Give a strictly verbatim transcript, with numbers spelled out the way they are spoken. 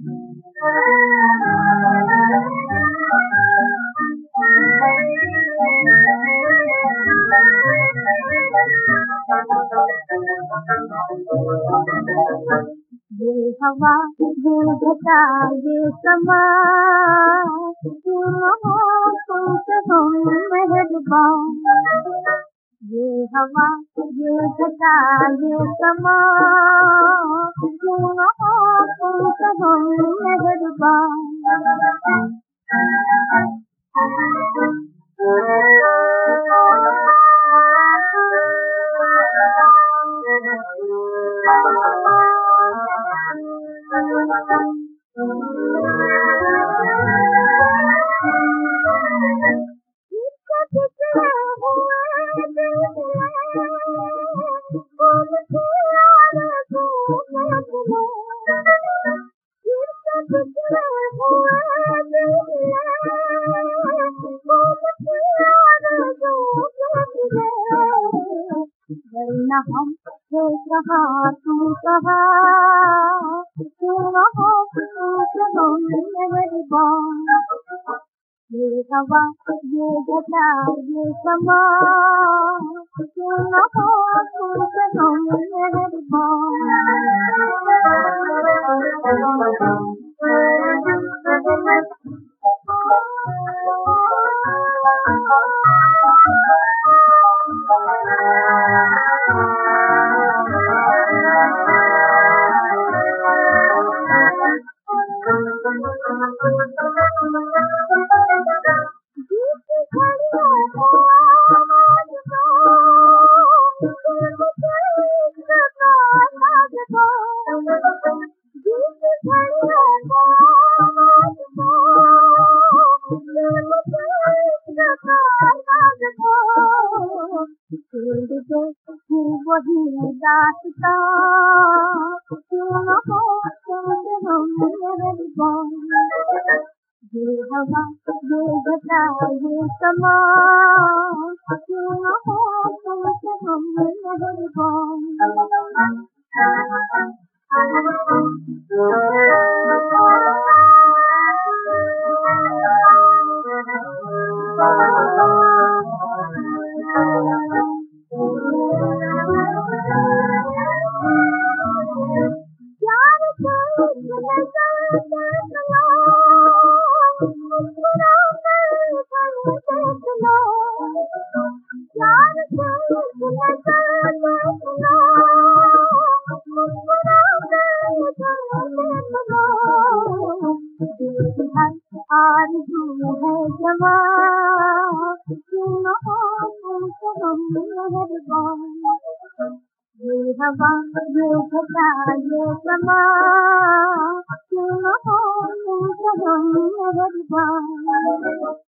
ये हवा, ये घटा, ये समा, क्यों न हो तुमसे हम मेहरबान। ये हवा, ये घटा, ये समा, क्यों न हो तुमसे हम मेहरबान। वरना हम थे कहा तू कहा, क्यों न हो तुमसे हम मेहरबान। ये हवा, ये घटा, ये समा, क्यों न हो तुमसे हम मेहरबान। वही दास्ता, क्यों न हो तुमसे हम मेहरबान। ये हवा, ये घटा, ये समा, क्यों न हो तुमसे हम मेहरबान। आरज़ू है जवां, क्यों न हो तुमसे हम मेहरबान। ये हवा, ये घटा, ये समा, क्यों न हो तुमसे हम मेहरबान।